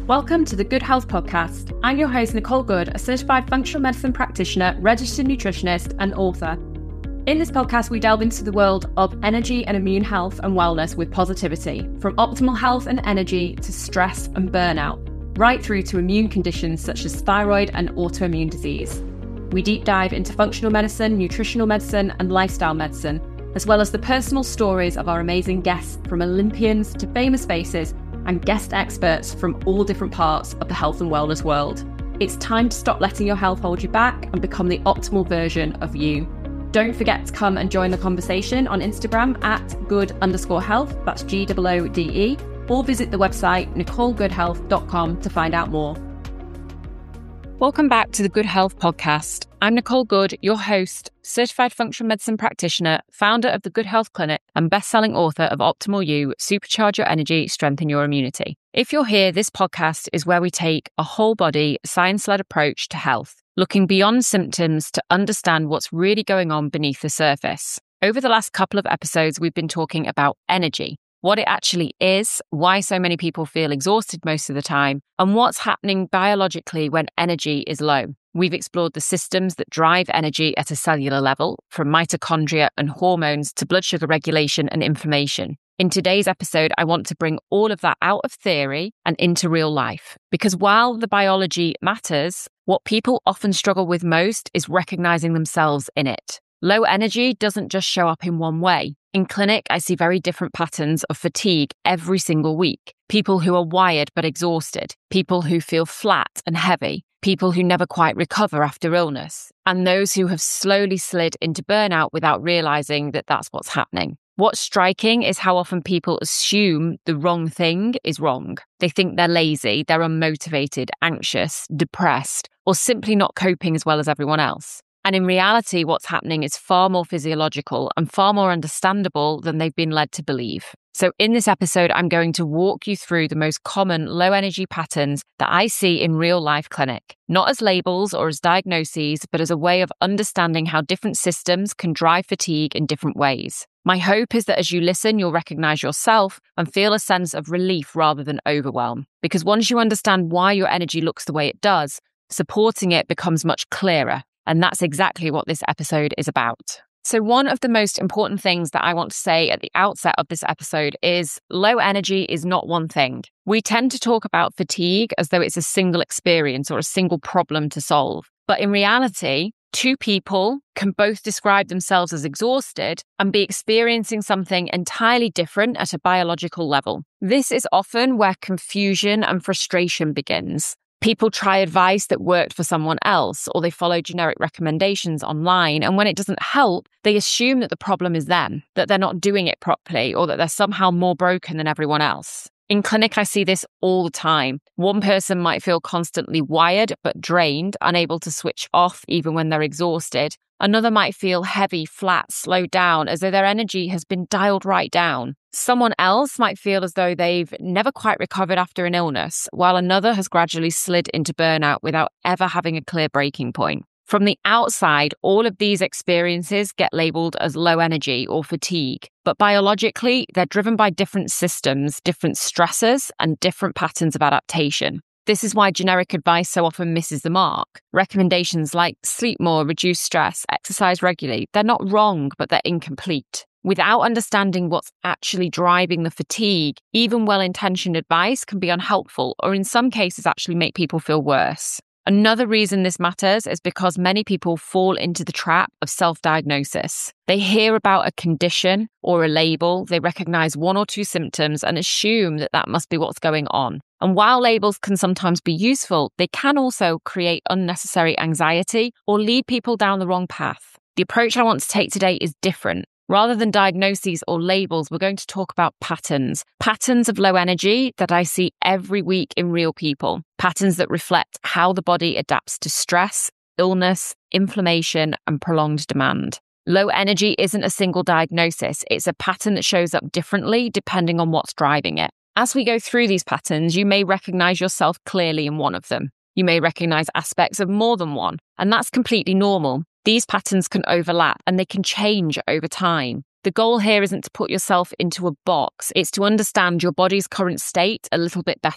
Welcome to the Good Health Podcast. I'm your host, Nicole Good, a certified functional medicine practitioner, registered nutritionist, and author. In this podcast, we delve into the world of energy and immune health and wellness with positivity, from optimal health and energy to stress and burnout, right through to immune conditions such as thyroid and autoimmune disease. We deep dive into functional medicine, nutritional medicine, and lifestyle medicine, as well as the personal stories of our amazing guests, from Olympians to famous faces and guest experts from all different parts of the health and wellness world. It's time to stop letting your health hold you back and become the optimal version of you. Don't forget to come and join the conversation on Instagram at good_health, that's GOODE, or visit the website nicolegoodhealth.com to find out more. Welcome back to the Good Health Podcast. I'm Nicole Good, your host, certified functional medicine practitioner, founder of the Good Health Clinic, and best-selling author of Optimal You, Supercharge Your Energy, Strengthen Your Immunity. If you're here, this podcast is where we take a whole-body, science-led approach to health, looking beyond symptoms to understand what's really going on beneath the surface. Over the last couple of episodes, we've been talking about energy, what it actually is, why so many people feel exhausted most of the time, and what's happening biologically when energy is low. We've explored the systems that drive energy at a cellular level, from mitochondria and hormones to blood sugar regulation and inflammation. In today's episode, I want to bring all of that out of theory and into real life. Because while the biology matters, what people often struggle with most is recognizing themselves in it. Low energy doesn't just show up in one way. In clinic, I see very different patterns of fatigue every single week. People who are wired but exhausted, people who feel flat and heavy, people who never quite recover after illness, and those who have slowly slid into burnout without realizing that that's what's happening. What's striking is how often people assume the wrong thing is wrong. They think they're lazy, they're unmotivated, anxious, depressed, or simply not coping as well as everyone else. And in reality, what's happening is far more physiological and far more understandable than they've been led to believe. So in this episode, I'm going to walk you through the most common low energy patterns that I see in real life clinic, not as labels or as diagnoses, but as a way of understanding how different systems can drive fatigue in different ways. My hope is that as you listen, you'll recognize yourself and feel a sense of relief rather than overwhelm. Because once you understand why your energy looks the way it does, supporting it becomes much clearer. And that's exactly what this episode is about. So one of the most important things that I want to say at the outset of this episode is low energy is not one thing. We tend to talk about fatigue as though it's a single experience or a single problem to solve. But in reality, two people can both describe themselves as exhausted and be experiencing something entirely different at a biological level. This is often where confusion and frustration begins. People try advice that worked for someone else, or they follow generic recommendations online, and when it doesn't help, they assume that the problem is them, that they're not doing it properly, or that they're somehow more broken than everyone else. In clinic, I see this all the time. One person might feel constantly wired but drained, unable to switch off even when they're exhausted. Another might feel heavy, flat, slowed down, as though their energy has been dialed right down. Someone else might feel as though they've never quite recovered after an illness, while another has gradually slid into burnout without ever having a clear breaking point. From the outside, all of these experiences get labeled as low energy or fatigue, but biologically, they're driven by different systems, different stressors, and different patterns of adaptation. This is why generic advice so often misses the mark. Recommendations like sleep more, reduce stress, exercise regularly, they're not wrong, but they're incomplete. Without understanding what's actually driving the fatigue, even well-intentioned advice can be unhelpful, or in some cases actually make people feel worse. Another reason this matters is because many people fall into the trap of self-diagnosis. They hear about a condition or a label, they recognize one or two symptoms and assume that that must be what's going on. And while labels can sometimes be useful, they can also create unnecessary anxiety or lead people down the wrong path. The approach I want to take today is different. Rather than diagnoses or labels, we're going to talk about patterns of low energy that I see every week in real people, patterns that reflect how the body adapts to stress, illness, inflammation, and prolonged demand. Low energy isn't a single diagnosis. It's a pattern that shows up differently depending on what's driving it. As we go through these patterns, you may recognize yourself clearly in one of them. You may recognize aspects of more than one, and that's completely normal. These patterns can overlap and they can change over time. The goal here isn't to put yourself into a box, it's to understand your body's current state a little bit better.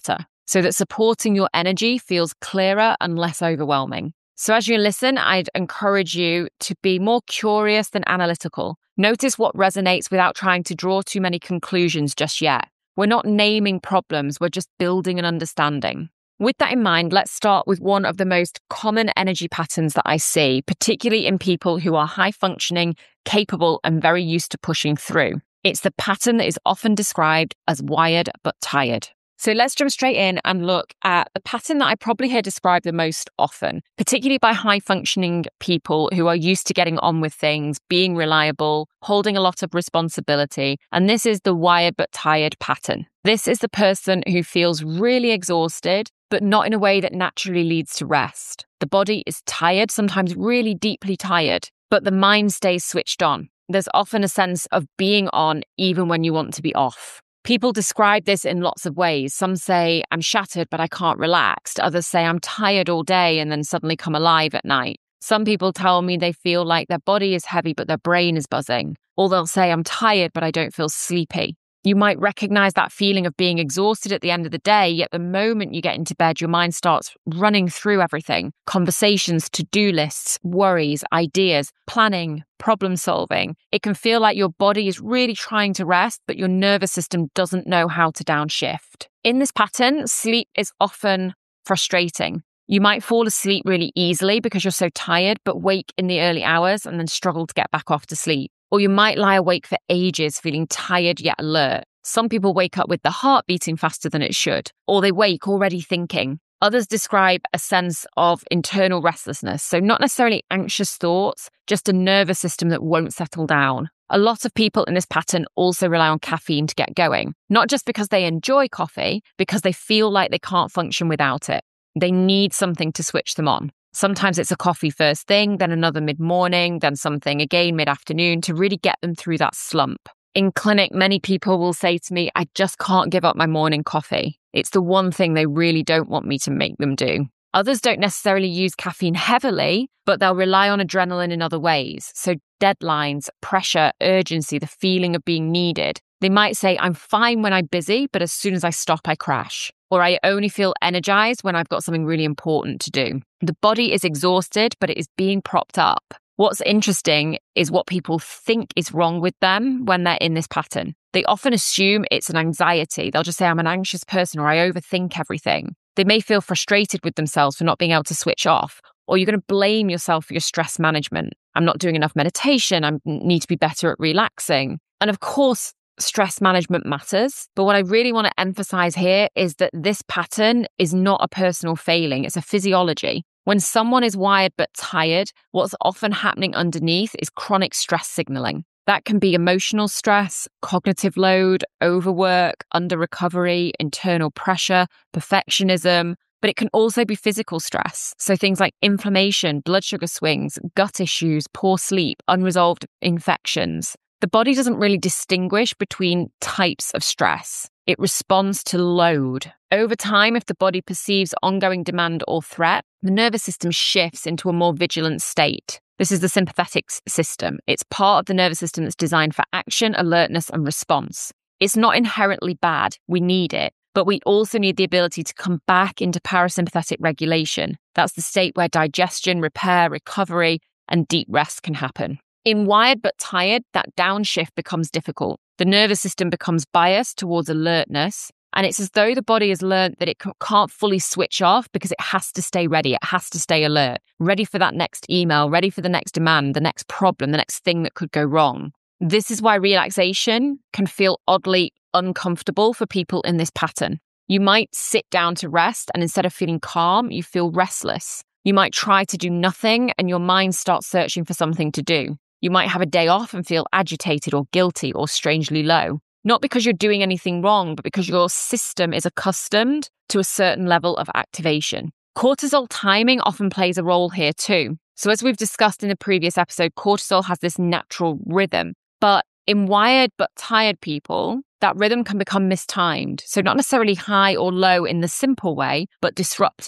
so that supporting your energy feels clearer and less overwhelming. So as you listen, I'd encourage you to be more curious than analytical. Notice what resonates without trying to draw too many conclusions just yet. We're not naming problems, we're just building an understanding. With that in mind, let's start with one of the most common energy patterns that I see, particularly in people who are high functioning, capable, and very used to pushing through. It's the pattern that is often described as wired but tired. So let's jump straight in and look at the pattern that I probably hear described the most often, particularly by high functioning people who are used to getting on with things, being reliable, holding a lot of responsibility. And this is the wired but tired pattern. This is the person who feels really exhausted, but not in a way that naturally leads to rest. The body is tired, sometimes really deeply tired, but the mind stays switched on. There's often a sense of being on even when you want to be off. People describe this in lots of ways. Some say, I'm shattered, but I can't relax. Others say, I'm tired all day and then suddenly come alive at night. Some people tell me they feel like their body is heavy, but their brain is buzzing. Or they'll say, I'm tired, but I don't feel sleepy. You might recognize that feeling of being exhausted at the end of the day, yet the moment you get into bed, your mind starts running through everything. Conversations, to-do lists, worries, ideas, planning, problem solving. It can feel like your body is really trying to rest, but your nervous system doesn't know how to downshift. In this pattern, sleep is often frustrating. You might fall asleep really easily because you're so tired, but wake in the early hours and then struggle to get back off to sleep. Or you might lie awake for ages feeling tired yet alert. Some people wake up with the heart beating faster than it should, or they wake already thinking. Others describe a sense of internal restlessness, so not necessarily anxious thoughts, just a nervous system that won't settle down. A lot of people in this pattern also rely on caffeine to get going, not just because they enjoy coffee, because they feel like they can't function without it. They need something to switch them on. Sometimes it's a coffee first thing, then another mid-morning, then something again mid-afternoon to really get them through that slump. In clinic, many people will say to me, I just can't give up my morning coffee. It's the one thing they really don't want me to make them do. Others don't necessarily use caffeine heavily, but they'll rely on adrenaline in other ways. So deadlines, pressure, urgency, the feeling of being needed. They might say, I'm fine when I'm busy, but as soon as I stop, I crash. Or I only feel energized when I've got something really important to do. The body is exhausted, but it is being propped up. What's interesting is what people think is wrong with them when they're in this pattern. They often assume it's an anxiety. They'll just say, I'm an anxious person, or I overthink everything. They may feel frustrated with themselves for not being able to switch off, or you're going to blame yourself for your stress management. I'm not doing enough meditation. I need to be better at relaxing. And of course, stress management matters. But what I really want to emphasize here is that this pattern is not a personal failing. It's a physiology. When someone is wired but tired, what's often happening underneath is chronic stress signaling. That can be emotional stress, cognitive load, overwork, under-recovery, internal pressure, perfectionism, but it can also be physical stress. So things like inflammation, blood sugar swings, gut issues, poor sleep, unresolved infections. The body doesn't really distinguish between types of stress. It responds to load. Over time, if the body perceives ongoing demand or threat, the nervous system shifts into a more vigilant state. This is the sympathetic system. It's part of the nervous system that's designed for action, alertness, and response. It's not inherently bad. We need it. But we also need the ability to come back into parasympathetic regulation. That's the state where digestion, repair, recovery, and deep rest can happen. In wired but tired, that downshift becomes difficult. The nervous system becomes biased towards alertness, and it's as though the body has learned that it can't fully switch off because it has to stay ready. It has to stay alert, ready for that next email, ready for the next demand, the next problem, the next thing that could go wrong. This is why relaxation can feel oddly uncomfortable for people in this pattern. You might sit down to rest, and instead of feeling calm, you feel restless. You might try to do nothing, and your mind starts searching for something to do. You might have a day off and feel agitated or guilty or strangely low. Not because you're doing anything wrong, but because your system is accustomed to a certain level of activation. Cortisol timing often plays a role here too. So as we've discussed in the previous episode, cortisol has this natural rhythm. But in wired but tired people, that rhythm can become mistimed. So not necessarily high or low in the simple way, but disrupted.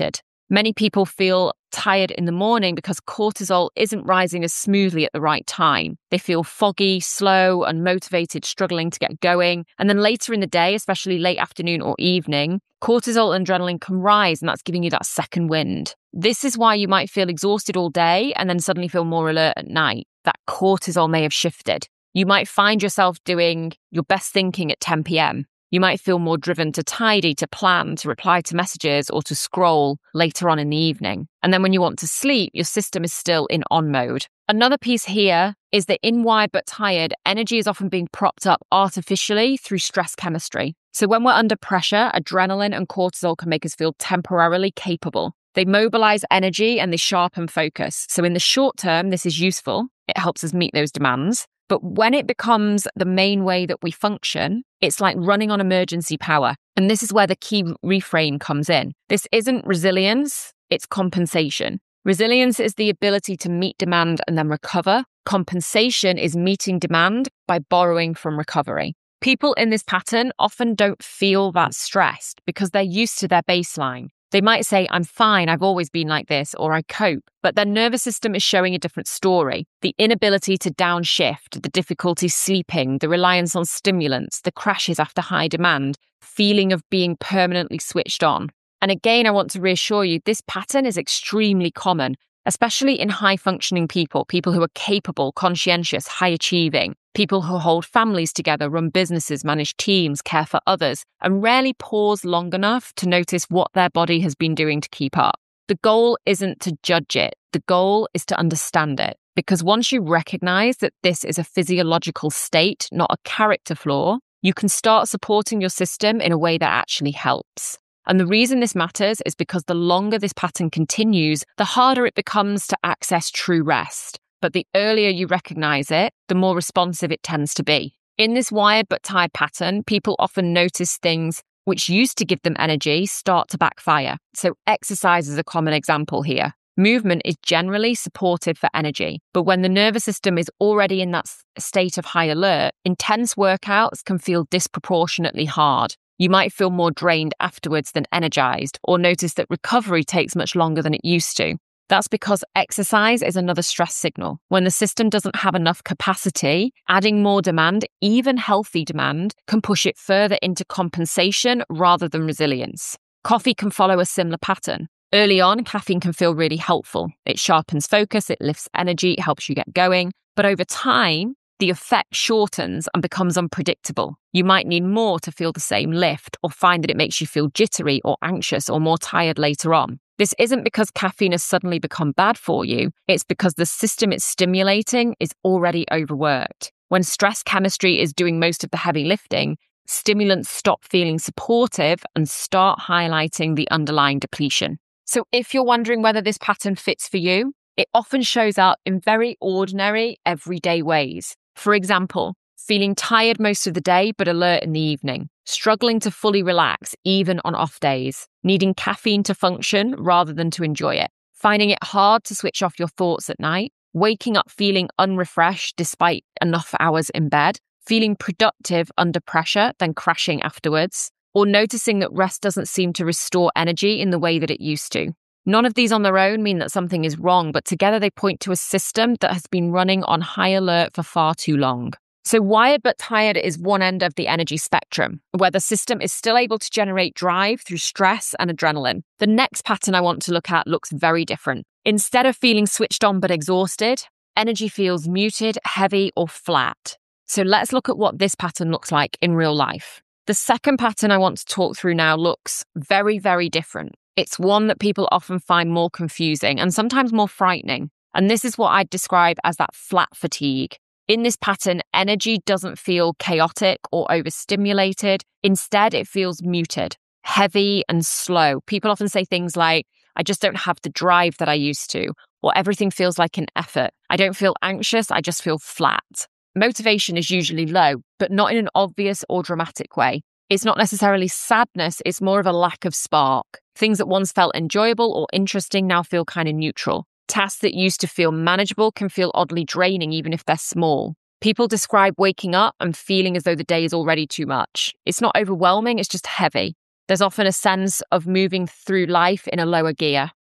Many people feel tired in the morning because cortisol isn't rising as smoothly at the right time. They feel foggy, slow, unmotivated, struggling to get going. And then later in the day, especially late afternoon or evening, cortisol and adrenaline can rise, and that's giving you that second wind. This is why you might feel exhausted all day and then suddenly feel more alert at night. That cortisol may have shifted. You might find yourself doing your best thinking at 10 p.m. You might feel more driven to tidy, to plan, to reply to messages, or to scroll later on in the evening. And then when you want to sleep, your system is still in on mode. Another piece here is that in Wired But Tired, energy is often being propped up artificially through stress chemistry. So when we're under pressure, adrenaline and cortisol can make us feel temporarily capable. They mobilize energy and they sharpen focus. So in the short term, this is useful. It helps us meet those demands. But when it becomes the main way that we function, it's like running on emergency power. And this is where the key reframe comes in. This isn't resilience, it's compensation. Resilience is the ability to meet demand and then recover. Compensation is meeting demand by borrowing from recovery. People in this pattern often don't feel that stressed because they're used to their baseline. They might say, I'm fine, I've always been like this, or I cope. But their nervous system is showing a different story. The inability to downshift, the difficulty sleeping, the reliance on stimulants, the crashes after high demand, feeling of being permanently switched on. And again, I want to reassure you, this pattern is extremely common, especially in high-functioning people who are capable, conscientious, high-achieving, people who hold families together, run businesses, manage teams, care for others, and rarely pause long enough to notice what their body has been doing to keep up. The goal isn't to judge it. The goal is to understand it. Because once you recognize that this is a physiological state, not a character flaw, you can start supporting your system in a way that actually helps. And the reason this matters is because the longer this pattern continues, the harder it becomes to access true rest. But the earlier you recognize it, the more responsive it tends to be. In this Wired But Tired pattern, people often notice things which used to give them energy start to backfire. So exercise is a common example here. Movement is generally supportive for energy, but when the nervous system is already in that state of high alert, intense workouts can feel disproportionately hard. You might feel more drained afterwards than energized, or notice that recovery takes much longer than it used to. That's because exercise is another stress signal. When the system doesn't have enough capacity, adding more demand, even healthy demand, can push it further into compensation rather than resilience. Coffee can follow a similar pattern. Early on, caffeine can feel really helpful. It sharpens focus, it lifts energy, it helps you get going. But over time, the effect shortens and becomes unpredictable. You might need more to feel the same lift, or find that it makes you feel jittery or anxious or more tired later on. This isn't because caffeine has suddenly become bad for you. It's because the system it's stimulating is already overworked. When stress chemistry is doing most of the heavy lifting, stimulants stop feeling supportive and start highlighting the underlying depletion. So if you're wondering whether this pattern fits for you, it often shows up in very ordinary, everyday ways. For example, feeling tired most of the day but alert in the evening, struggling to fully relax even on off days, needing caffeine to function rather than to enjoy it, finding it hard to switch off your thoughts at night, waking up feeling unrefreshed despite enough hours in bed, feeling productive under pressure then crashing afterwards, or noticing that rest doesn't seem to restore energy in the way that it used to. None of these on their own mean that something is wrong, but together they point to a system that has been running on high alert for far too long. So Wired But Tired is one end of the energy spectrum, where the system is still able to generate drive through stress and adrenaline. The next pattern I want to look at looks very different. Instead of feeling switched on but exhausted, energy feels muted, heavy, or flat. So let's look at what this pattern looks like in real life. The second pattern I want to talk through now looks very, very different. It's one that people often find more confusing and sometimes more frightening. And this is what I'd describe as that flat fatigue. In this pattern, energy doesn't feel chaotic or overstimulated. Instead, it feels muted, heavy and slow. People often say things like, I just don't have the drive that I used to, or everything feels like an effort. I don't feel anxious, I just feel flat. Motivation is usually low, but not in an obvious or dramatic way. It's not necessarily sadness, it's more of a lack of spark. Things that once felt enjoyable or interesting now feel kind of neutral. Tasks that used to feel manageable can feel oddly draining even if they're small. People describe waking up and feeling as though the day is already too much. It's not overwhelming, it's just heavy. There's often a sense of moving through life in a lower gear.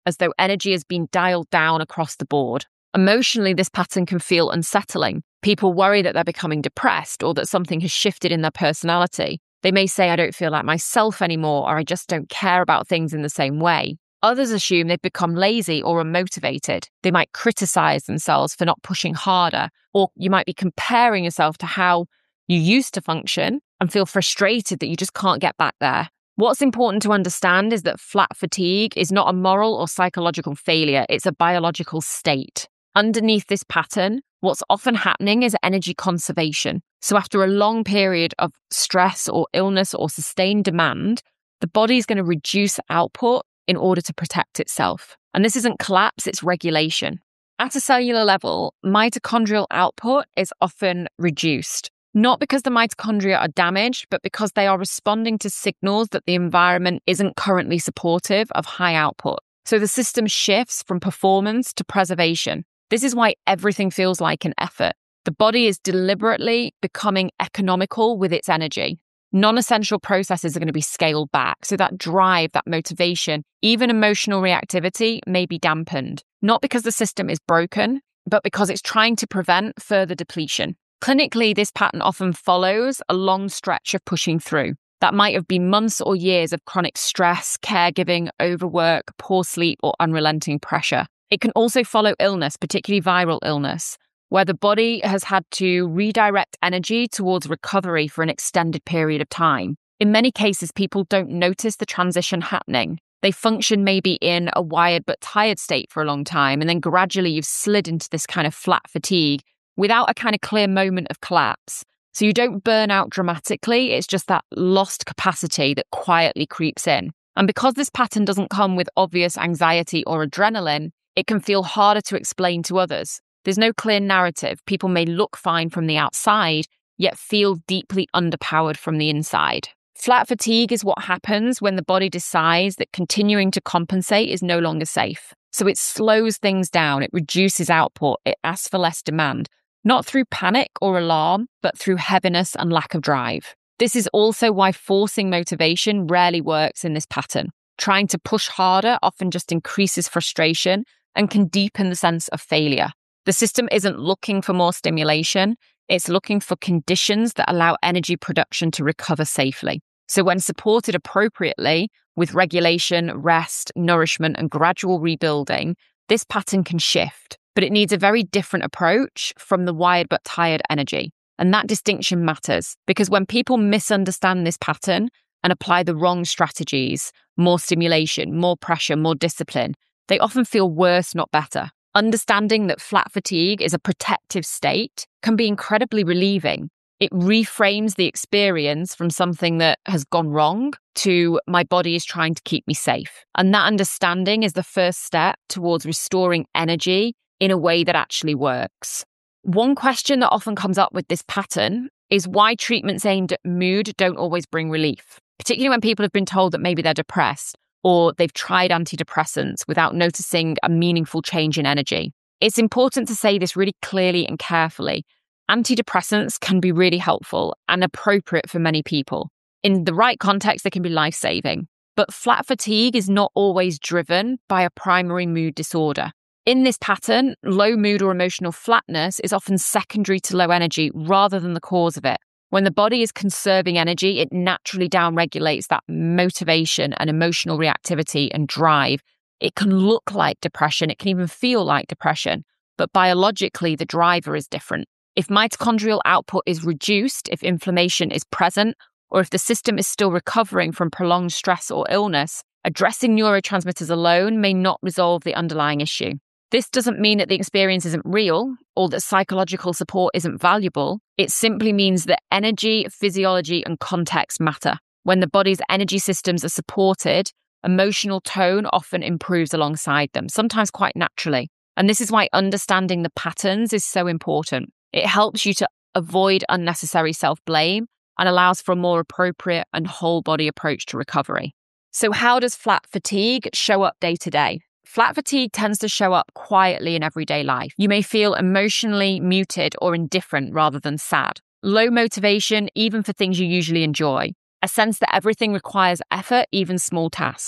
as though energy has been dialed down across the board. Emotionally, this pattern can feel unsettling. People worry that they're becoming depressed or that something has shifted in their personality. They may say, I don't feel like myself anymore, or I just don't care about things in the same way. Others assume they've become lazy or unmotivated. They might criticize themselves for not pushing harder, or you might be comparing yourself to how you used to function and feel frustrated that you just can't get back there. What's important to understand is that flat fatigue is not a moral or psychological failure, it's a biological state. Underneath this pattern, what's often happening is energy conservation. So after a long period of stress or illness or sustained demand, the body is going to reduce output in order to protect itself. And this isn't collapse, it's regulation. At a cellular level, mitochondrial output is often reduced. Not because the mitochondria are damaged, but because they are responding to signals that the environment isn't currently supportive of high output. So the system shifts from performance to preservation. This is why everything feels like an effort. The body is deliberately becoming economical with its energy. Non-essential processes are going to be scaled back. So that drive, that motivation, even emotional reactivity may be dampened. Not because the system is broken, but because it's trying to prevent further depletion. Clinically, this pattern often follows a long stretch of pushing through. That might have been months or years of chronic stress, caregiving, overwork, poor sleep, or unrelenting pressure. It can also follow illness, particularly viral illness, where the body has had to redirect energy towards recovery for an extended period of time. In many cases, people don't notice the transition happening. They function maybe in a wired but tired state for a long time, and then gradually you've slid into this kind of flat fatigue without a kind of clear moment of collapse. So you don't burn out dramatically, it's just that lost capacity that quietly creeps in. And because this pattern doesn't come with obvious anxiety or adrenaline, it can feel harder to explain to others. There's no clear narrative. People may look fine from the outside, yet feel deeply underpowered from the inside. Flat fatigue is what happens when the body decides that continuing to compensate is no longer safe. So it slows things down, it reduces output, it asks for less demand. Not through panic or alarm, but through heaviness and lack of drive. This is also why forcing motivation rarely works in this pattern. Trying to push harder often just increases frustration and can deepen the sense of failure. The system isn't looking for more stimulation, it's looking for conditions that allow energy production to recover safely. So when supported appropriately, with regulation, rest, nourishment, and gradual rebuilding, this pattern can shift. But it needs a very different approach from the wired but tired energy. And that distinction matters because when people misunderstand this pattern and apply the wrong strategies, more stimulation, more pressure, more discipline, they often feel worse, not better. Understanding that flat fatigue is a protective state can be incredibly relieving. It reframes the experience from something that has gone wrong to my body is trying to keep me safe. And that understanding is the first step towards restoring energy in a way that actually works. One question that often comes up with this pattern is why treatments aimed at mood don't always bring relief, particularly when people have been told that maybe they're depressed or they've tried antidepressants without noticing a meaningful change in energy. It's important to say this really clearly and carefully. Antidepressants can be really helpful and appropriate for many people. In the right context, they can be life-saving. But flat fatigue is not always driven by a primary mood disorder. In this pattern, low mood or emotional flatness is often secondary to low energy rather than the cause of it. When the body is conserving energy, it naturally downregulates that motivation and emotional reactivity and drive. It can look like depression, it can even feel like depression, but biologically the driver is different. If mitochondrial output is reduced, if inflammation is present, or if the system is still recovering from prolonged stress or illness, addressing neurotransmitters alone may not resolve the underlying issue. This doesn't mean that the experience isn't real or that psychological support isn't valuable. It simply means that energy, physiology, and context matter. When the body's energy systems are supported, emotional tone often improves alongside them, sometimes quite naturally. And this is why understanding the patterns is so important. It helps you to avoid unnecessary self-blame and allows for a more appropriate and whole-body approach to recovery. So how does flat fatigue show up day to day? Flat fatigue tends to show up quietly in everyday life. You may feel emotionally muted or indifferent rather than sad. Low motivation, even for things you usually enjoy. A sense that everything requires effort, even small tasks.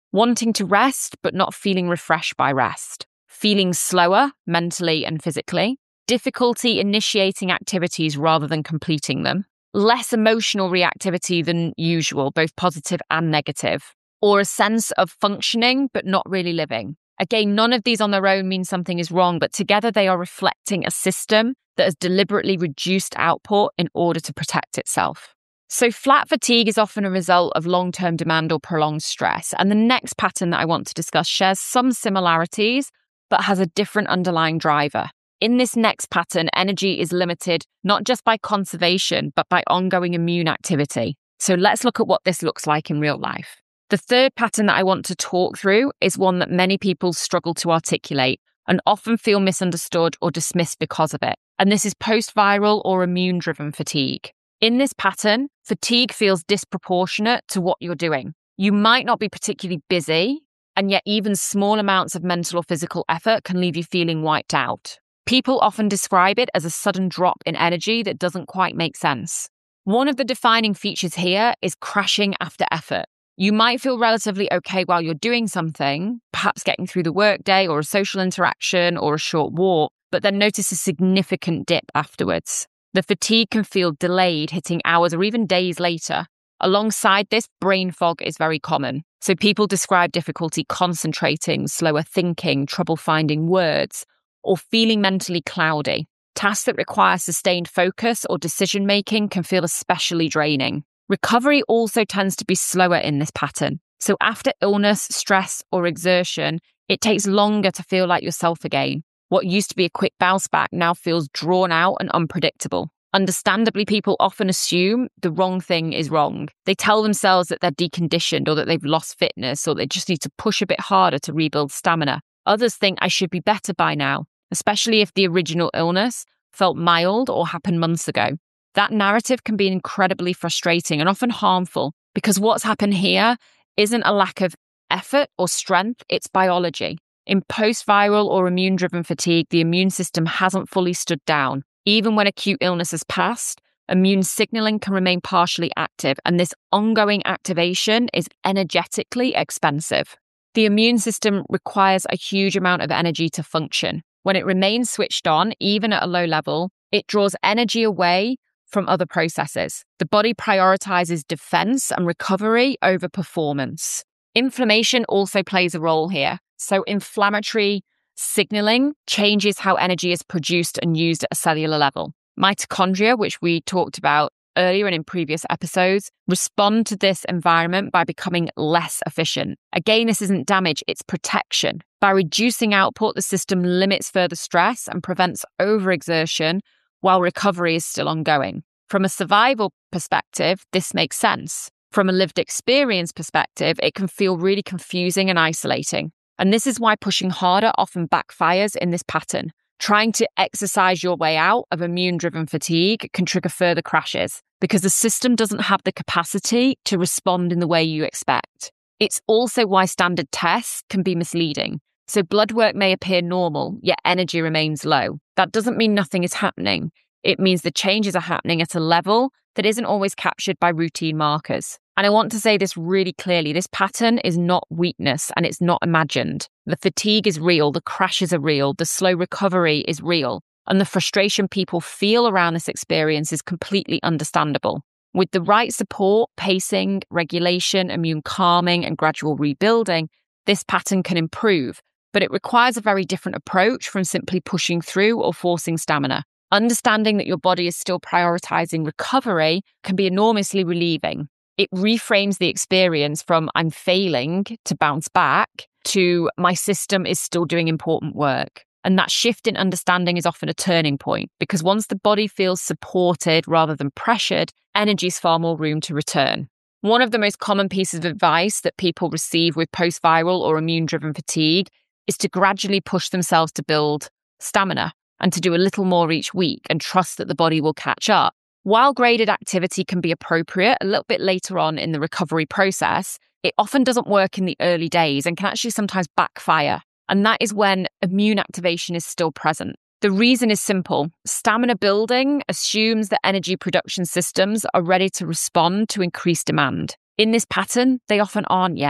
wanting to rest but not feeling refreshed by rest, feeling slower mentally and physically, difficulty initiating activities rather than completing them, less emotional reactivity than usual, both positive and negative, or a sense of functioning but not really living. Again, none of these on their own mean something is wrong, but together they are reflecting a system that has deliberately reduced output in order to protect itself. So flat fatigue is often a result of long-term demand or prolonged stress. And the next pattern that I want to discuss shares some similarities, but has a different underlying driver. In this next pattern, energy is limited not just by conservation, but by ongoing immune activity. So let's look at what this looks like in real life. The third pattern that I want to talk through is one that many people struggle to articulate and often feel misunderstood or dismissed because of it. And this is post-viral or immune-driven fatigue. In this pattern, fatigue feels disproportionate to what you're doing. You might not be particularly busy, and yet even small amounts of mental or physical effort can leave you feeling wiped out. People often describe it as a sudden drop in energy that doesn't quite make sense. One of the defining features here is crashing after effort. You might feel relatively okay while you're doing something, perhaps getting through the workday or a social interaction or a short walk, but then notice a significant dip afterwards. The fatigue can feel delayed, hitting hours or even days later. Alongside this, brain fog is very common. So people describe difficulty concentrating, slower thinking, trouble finding words, or feeling mentally cloudy. Tasks that require sustained focus or decision-making can feel especially draining. Recovery also tends to be slower in this pattern. So after illness, stress, or exertion, it takes longer to feel like yourself again. What used to be a quick bounce back now feels drawn out and unpredictable. Understandably, people often assume the wrong thing is wrong. They tell themselves that they're deconditioned or that they've lost fitness or they just need to push a bit harder to rebuild stamina. Others think I should be better by now, especially if the original illness felt mild or happened months ago. That narrative can be incredibly frustrating and often harmful because what's happened here isn't a lack of effort or strength, it's biology. In post-viral or immune-driven fatigue, the immune system hasn't fully stood down. Even when acute illness has passed, immune signaling can remain partially active, and this ongoing activation is energetically expensive. The immune system requires a huge amount of energy to function. When it remains switched on, even at a low level, it draws energy away from other processes. The body prioritizes defense and recovery over performance. Inflammation also plays a role here. So inflammatory signaling changes how energy is produced and used at a cellular level. Mitochondria, which we talked about earlier and in previous episodes, respond to this environment by becoming less efficient. Again, this isn't damage, it's protection. By reducing output, the system limits further stress and prevents overexertion while recovery is still ongoing. From a survival perspective, this makes sense. From a lived experience perspective, it can feel really confusing and isolating. And this is why pushing harder often backfires in this pattern. Trying to exercise your way out of immune-driven fatigue can trigger further crashes because the system doesn't have the capacity to respond in the way you expect. It's also why standard tests can be misleading. So blood work may appear normal, yet energy remains low. That doesn't mean nothing is happening. It means the changes are happening at a level that isn't always captured by routine markers. And I want to say this really clearly. This pattern is not weakness and it's not imagined. The fatigue is real, the crashes are real, the slow recovery is real, and the frustration people feel around this experience is completely understandable. With the right support, pacing, regulation, immune calming, and gradual rebuilding, this pattern can improve, but it requires a very different approach from simply pushing through or forcing stamina. Understanding that your body is still prioritizing recovery can be enormously relieving. It reframes the experience from I'm failing to bounce back to my system is still doing important work. And that shift in understanding is often a turning point because once the body feels supported rather than pressured, energy's far more room to return. One of the most common pieces of advice that people receive with post-viral or immune-driven fatigue is to gradually push themselves to build stamina and to do a little more each week and trust that the body will catch up. While graded activity can be appropriate a little bit later on in the recovery process, it often doesn't work in the early days and can actually sometimes backfire. And that is when immune activation is still present. The reason is simple. Stamina building assumes that energy production systems are ready to respond to increased demand. In this pattern, they often aren't yet.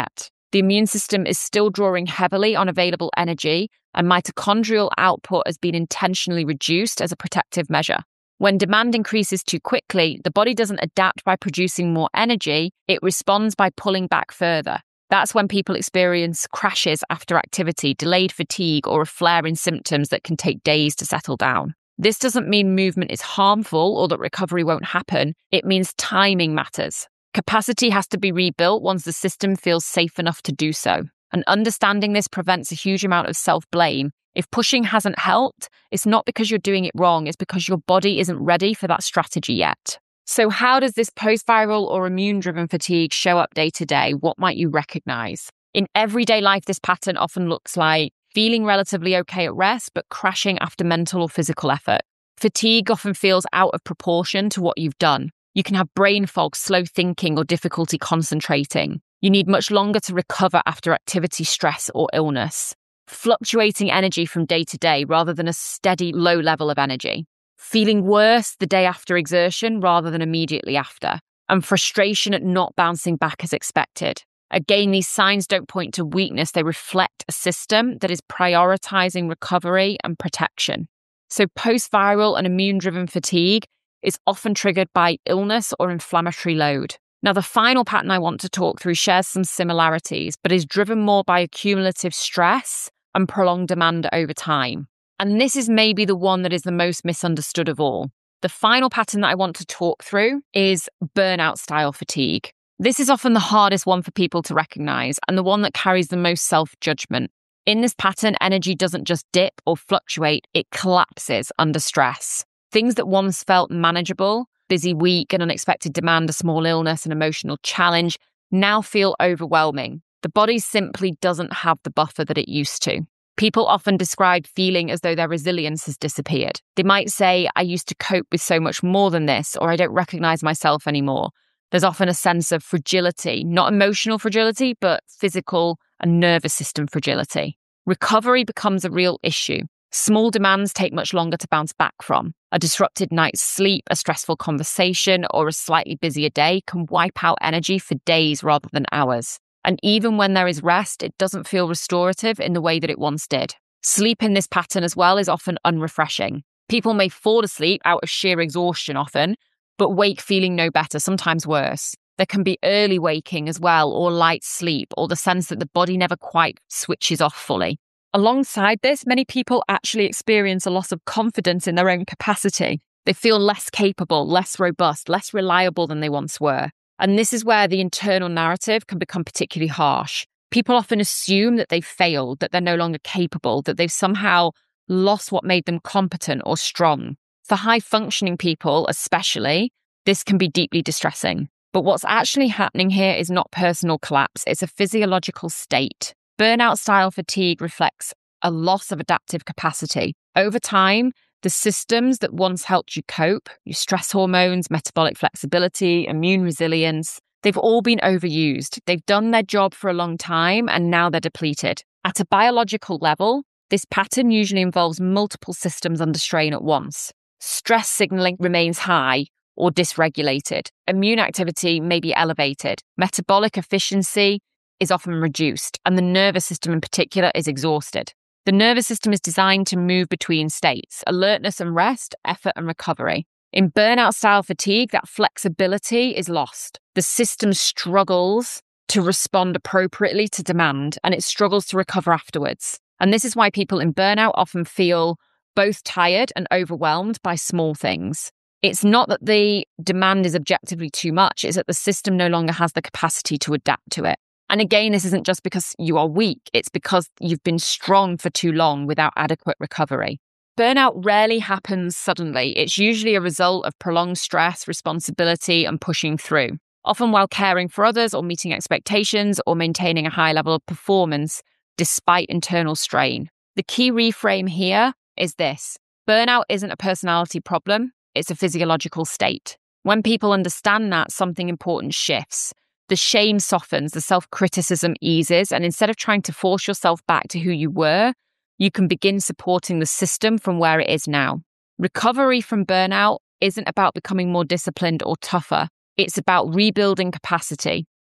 The immune system is still drawing heavily on available energy, and mitochondrial output has been intentionally reduced as a protective measure. When demand increases too quickly, the body doesn't adapt by producing more energy, it responds by pulling back further. That's when people experience crashes after activity, delayed fatigue, or a flare in symptoms that can take days to settle down. This doesn't mean movement is harmful or that recovery won't happen. It means timing matters. Capacity has to be rebuilt once the system feels safe enough to do so. And understanding this prevents a huge amount of self-blame. If pushing hasn't helped, it's not because you're doing it wrong, it's because your body isn't ready for that strategy yet. So how does this post-viral or immune-driven fatigue show up day to day? What might you recognize? In everyday life, this pattern often looks like feeling relatively okay at rest, but crashing after mental or physical effort. Fatigue often feels out of proportion to what you've done. You can have brain fog, slow thinking, or difficulty concentrating. You need much longer to recover after activity, stress, or illness. Fluctuating energy from day to day rather than a steady low level of energy. Feeling worse the day after exertion rather than immediately after. And frustration at not bouncing back as expected. Again, these signs don't point to weakness. They reflect a system that is prioritizing recovery and protection. So post-viral and immune-driven fatigue is often triggered by illness or inflammatory load. Now, the final pattern I want to talk through shares some similarities, but is driven more by accumulative stress and prolonged demand over time. And this is maybe the one that is the most misunderstood of all. The final pattern that I want to talk through is burnout style fatigue. This is often the hardest one for people to recognize and the one that carries the most self-judgment. In this pattern, energy doesn't just dip or fluctuate, it collapses under stress. Things that once felt manageable, busy week, an unexpected demand, a small illness, an emotional challenge, now feel overwhelming. The body simply doesn't have the buffer that it used to. People often describe feeling as though their resilience has disappeared. They might say, I used to cope with so much more than this, or I don't recognize myself anymore. There's often a sense of fragility, not emotional fragility, but physical and nervous system fragility. Recovery becomes a real issue. Small demands take much longer to bounce back from. A disrupted night's sleep, a stressful conversation, or a slightly busier day can wipe out energy for days rather than hours. And even when there is rest, it doesn't feel restorative in the way that it once did. Sleep in this pattern as well is often unrefreshing. People may fall asleep out of sheer exhaustion often, but wake feeling no better, sometimes worse. There can be early waking as well, or light sleep, or the sense that the body never quite switches off fully. Alongside this, many people actually experience a loss of confidence in their own capacity. They feel less capable, less robust, less reliable than they once were. And this is where the internal narrative can become particularly harsh. People often assume that they've failed, that they're no longer capable, that they've somehow lost what made them competent or strong. For high-functioning people especially, this can be deeply distressing. But what's actually happening here is not personal collapse, it's a physiological state. Burnout-style fatigue reflects a loss of adaptive capacity. Over time, the systems that once helped you cope, your stress hormones, metabolic flexibility, immune resilience, they've all been overused. They've done their job for a long time and now they're depleted. At a biological level, this pattern usually involves multiple systems under strain at once. Stress signaling remains high or dysregulated. Immune activity may be elevated. Metabolic efficiency is often reduced, and the nervous system in particular is exhausted. The nervous system is designed to move between states, alertness and rest, effort and recovery. In burnout-style fatigue, that flexibility is lost. The system struggles to respond appropriately to demand, and it struggles to recover afterwards. And this is why people in burnout often feel both tired and overwhelmed by small things. It's not that the demand is objectively too much, it's that the system no longer has the capacity to adapt to it. And again, this isn't just because you are weak, it's because you've been strong for too long without adequate recovery. Burnout rarely happens suddenly. It's usually a result of prolonged stress, responsibility, and pushing through, often while caring for others or meeting expectations or maintaining a high level of performance despite internal strain. The key reframe here is this: burnout isn't a personality problem, it's a physiological state. When people understand that, something important shifts. The shame softens, the self-criticism eases, and instead of trying to force yourself back to who you were, you can begin supporting the system from where it is now. Recovery from burnout isn't about becoming more disciplined or tougher. It's about rebuilding capacity.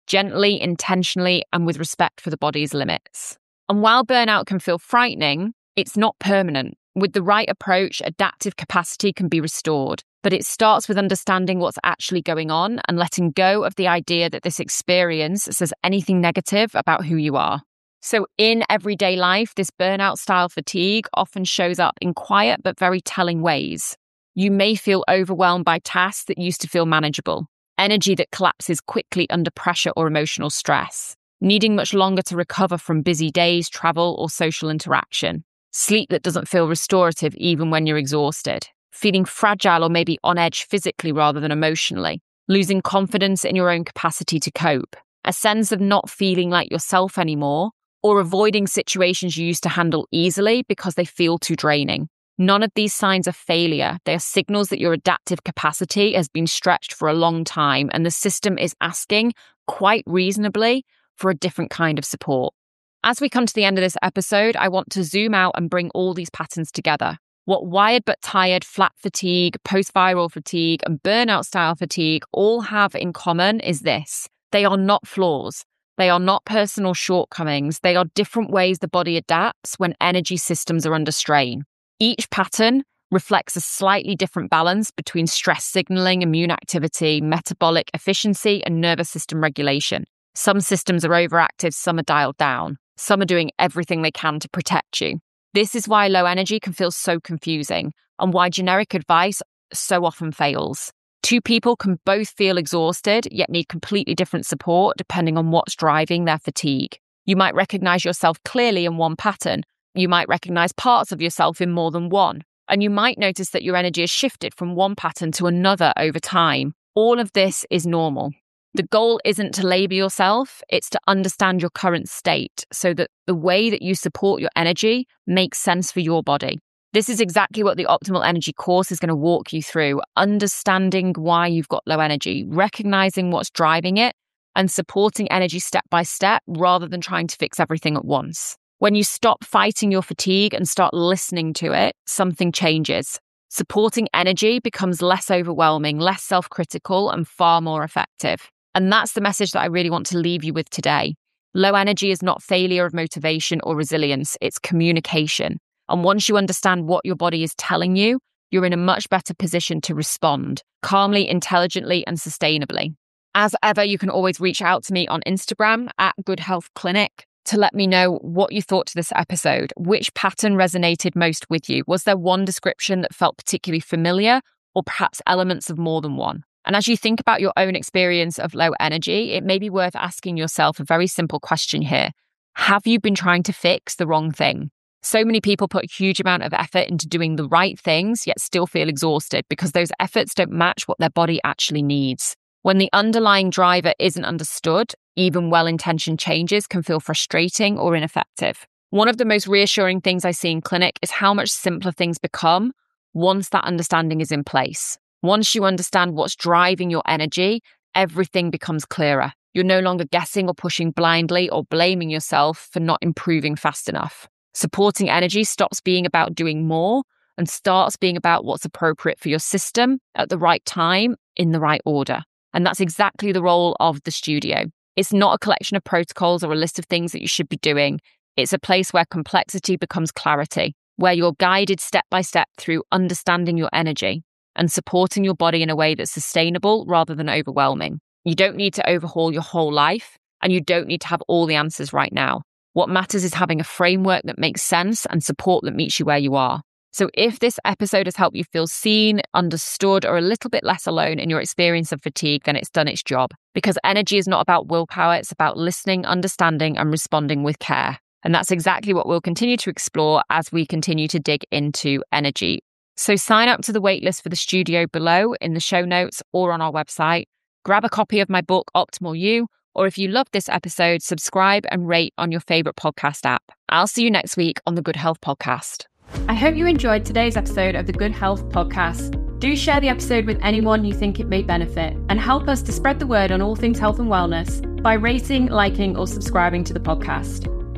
gently, intentionally, and with respect for the body's limits. And while burnout can feel frightening, it's not permanent. With the right approach, adaptive capacity can be restored. But it starts with understanding what's actually going on and letting go of the idea that this experience says anything negative about who you are. So in everyday life, this burnout-style fatigue often shows up in quiet but very telling ways. You may feel overwhelmed by tasks that used to feel manageable, energy that collapses quickly under pressure or emotional stress, needing much longer to recover from busy days, travel, or social interaction, sleep that doesn't feel restorative even when you're exhausted, feeling fragile or maybe on edge physically rather than emotionally, losing confidence in your own capacity to cope, a sense of not feeling like yourself anymore, or avoiding situations you used to handle easily because they feel too draining. None of these signs are failure. They are signals that your adaptive capacity has been stretched for a long time and the system is asking, quite reasonably, for a different kind of support. As we come to the end of this episode, I want to zoom out and bring all these patterns together. What wired but tired, flat fatigue, post-viral fatigue, and burnout-style fatigue all have in common is this. They are not flaws. They are not personal shortcomings. They are different ways the body adapts when energy systems are under strain. Each pattern reflects a slightly different balance between stress signaling, immune activity, metabolic efficiency, and nervous system regulation. Some systems are overactive, some are dialed down. Some are doing everything they can to protect you. This is why low energy can feel so confusing and why generic advice so often fails. Two people can both feel exhausted, yet need completely different support depending on what's driving their fatigue. You might recognize yourself clearly in one pattern. You might recognize parts of yourself in more than one. And you might notice that your energy has shifted from one pattern to another over time. All of this is normal. The goal isn't to label yourself, it's to understand your current state so that the way that you support your energy makes sense for your body. This is exactly what the Optimal Energy course is going to walk you through, understanding why you've got low energy, recognizing what's driving it, and supporting energy step by step rather than trying to fix everything at once. When you stop fighting your fatigue and start listening to it, something changes. Supporting energy becomes less overwhelming, less self-critical, and far more effective. And that's the message that I really want to leave you with today. Low energy is not failure of motivation or resilience, it's communication. And once you understand what your body is telling you, you're in a much better position to respond calmly, intelligently, and sustainably. As ever, you can always reach out to me on Instagram @GoodHealthClinic to let me know what you thought to this episode. Which pattern resonated most with you? Was there one description that felt particularly familiar, or perhaps elements of more than one? And as you think about your own experience of low energy, it may be worth asking yourself a very simple question here. Have you been trying to fix the wrong thing? So many people put a huge amount of effort into doing the right things, yet still feel exhausted because those efforts don't match what their body actually needs. When the underlying driver isn't understood, even well-intentioned changes can feel frustrating or ineffective. One of the most reassuring things I see in clinic is how much simpler things become once that understanding is in place. Once you understand what's driving your energy, everything becomes clearer. You're no longer guessing or pushing blindly or blaming yourself for not improving fast enough. Supporting energy stops being about doing more and starts being about what's appropriate for your system at the right time in the right order. And that's exactly the role of the studio. It's not a collection of protocols or a list of things that you should be doing. It's a place where complexity becomes clarity, where you're guided step by step through understanding your energy and supporting your body in a way that's sustainable rather than overwhelming. You don't need to overhaul your whole life, and you don't need to have all the answers right now. What matters is having a framework that makes sense and support that meets you where you are. So if this episode has helped you feel seen, understood, or a little bit less alone in your experience of fatigue, then it's done its job. Because energy is not about willpower, it's about listening, understanding, and responding with care. And that's exactly what we'll continue to explore as we continue to dig into energy. So sign up to the waitlist for the studio below in the show notes or on our website. Grab a copy of my book, Optimal You, or if you love this episode, subscribe and rate on your favorite podcast app. I'll see you next week on the Good Health Podcast. I hope you enjoyed today's episode of the Good Health Podcast. Do share the episode with anyone you think it may benefit and help us to spread the word on all things health and wellness by rating, liking, or subscribing to the podcast.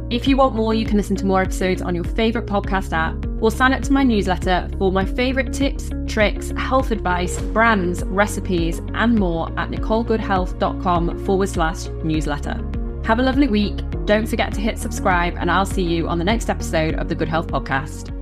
If you want more, you can listen to more episodes on your favourite podcast app or sign up to my newsletter for my favourite tips, tricks, health advice, brands, recipes, and more at nicolegoodhealth.com/newsletter. Have a lovely week. Don't forget to hit subscribe, and I'll see you on the next episode of the Good Health Podcast.